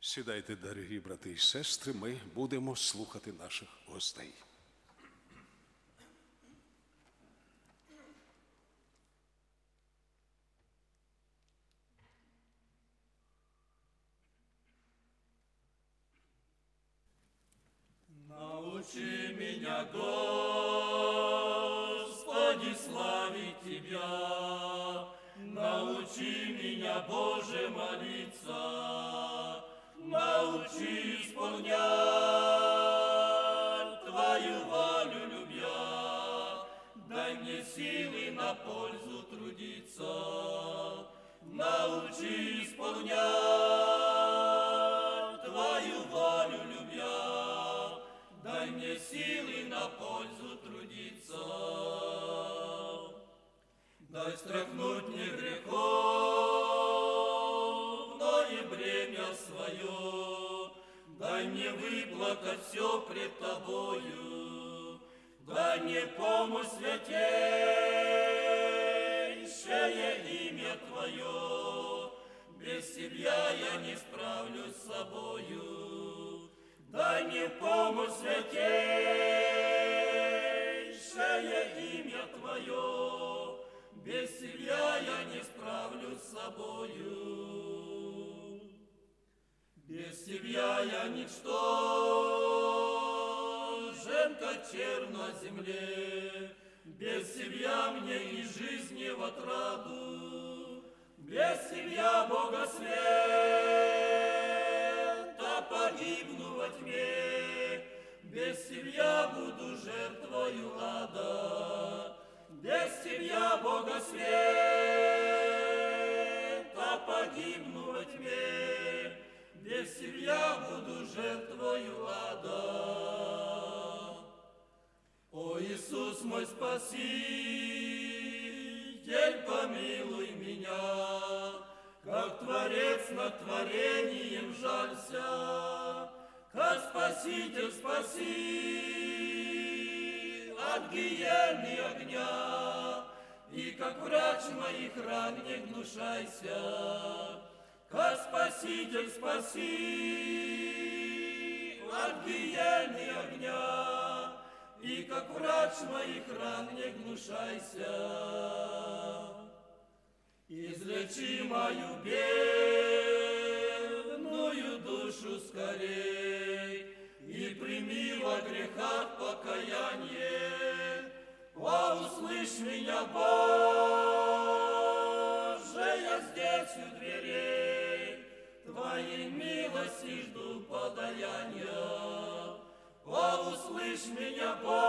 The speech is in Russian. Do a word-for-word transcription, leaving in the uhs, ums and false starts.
Сідайте, дорогі брати і сестри, ми будемо слухати наших гостей. Научи меня, Господи, славить Тебя, научи меня, Боже, молиться, научи исполнять Твою волю, любя, дай мне силы на пользу трудиться, научи исполнять Твою волю, любя, дай мне силы на пользу трудиться. Дай стряхнуть мне греховное бремя свое, дай мне выплакать все пред Тобою, дай мне помощь святейшее имя Твое, без Тебя я не справлюсь с собою. Дай мне помощь святейшее имя Твое, без Тебя я не справлюсь с собою. Без Тебя я ничтожен, как червь на земле, без Тебя мне и жизни в отраду, без Тебя, Бога света, погибну во тьме, без Тебя буду жертвою ада, без Тебя, Бога света, погибну во тьме, без Тебя буду жертвою ада. О Иисус мой Спаситель, помилуй меня, как Творец над творением жалься, как Спаситель спаси от гиены огня, и как врач моих ран не гнушайся, как Спаситель спаси от гиены огня, и как врач моих ран не гнушайся. Излечи мою бедную душу скорей и прими во грехах покаяние. О, услышь меня, Боже, я здесь у дверей, Твоей милости жду подаяния. О, услышь меня, Боже,